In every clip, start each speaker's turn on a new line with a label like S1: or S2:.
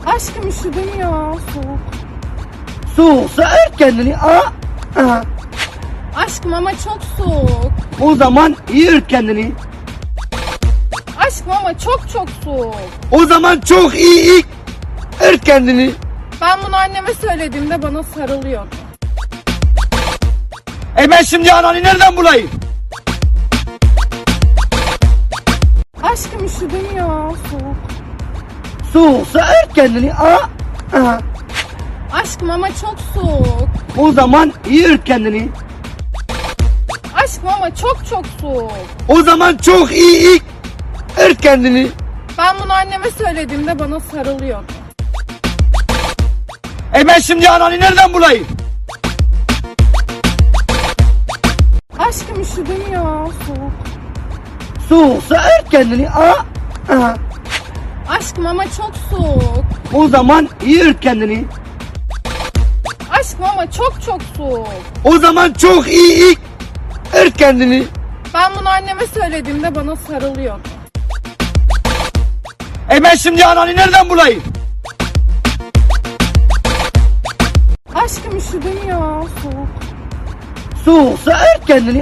S1: Aşkım üşüdüm ya, soğuk.
S2: Soğuksa ört kendini.
S1: Aşkım ama çok soğuk.
S2: O zaman iyi ört kendini.
S1: Aşkım ama çok soğuk.
S2: O zaman çok iyi ört kendini.
S1: Ben bunu anneme söylediğimde bana sarılıyor.
S2: Ben şimdi ananı nereden bulayım?
S1: Aşkım üşüdüm ya, soğuk.
S2: Soğuksa ört kendini.
S1: Aşkım ama çok soğuk.
S2: O zaman iyi ört kendini.
S1: Aşkım ama çok soğuk.
S2: O zaman çok iyi ört kendini.
S1: Ben bunu anneme söylediğimde bana sarılıyor.
S2: Ben şimdi ananı nereden bulayım?
S1: Aşkım üşüdüm ya, soğuk.
S2: Soğuksa ört kendini.
S1: Aşkım ama çok soğuk.
S2: O zaman iyi ört kendini.
S1: Aşkım ama çok soğuk.
S2: O zaman çok iyi ört kendini.
S1: Ben bunu anneme söylediğimde bana sarılıyor.
S2: Ben şimdi ananı nereden bulayım?
S1: Aşkım üşüdüm ya, soğuk.
S2: Soğuksa ört kendini.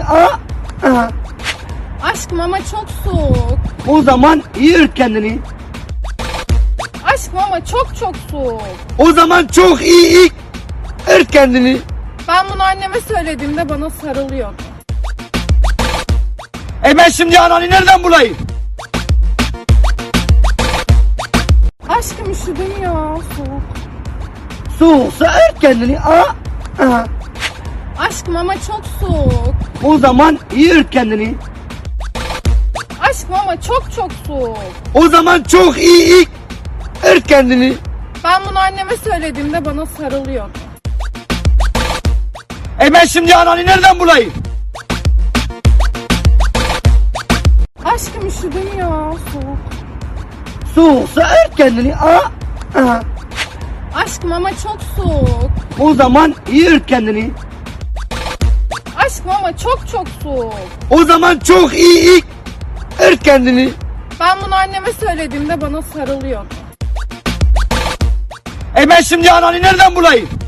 S1: Aşkım ama çok soğuk.
S2: O zaman iyi ört kendini.
S1: Aşkım ama çok soğuk.
S2: O zaman çok iyi ört kendini.
S1: Ben bunu anneme söylediğimde bana sarılıyor.
S2: Ben şimdi ananı nereden bulayım?
S1: Aşkım üşüdüm ya, soğuk.
S2: Soğuksa ört kendini.
S1: Aşkım ama çok soğuk.
S2: O zaman iyi ört kendini.
S1: Aşkım ama çok soğuk.
S2: O zaman çok iyi ört kendini.
S1: Ben bunu anneme söylediğimde bana sarılıyor.
S2: Ben şimdi ananı nereden bulayım?
S1: Aşkım üşüdüm ya, soğuk.
S2: Soğuksa ört kendini.
S1: Aşkım ama çok soğuk.
S2: O zaman iyi ört kendini.
S1: Aşkım ama çok soğuk.
S2: O zaman çok iyi ört kendini.
S1: Ben bunu anneme söylediğimde bana sarılıyor.
S2: Ben şimdi ananı nereden bulayım?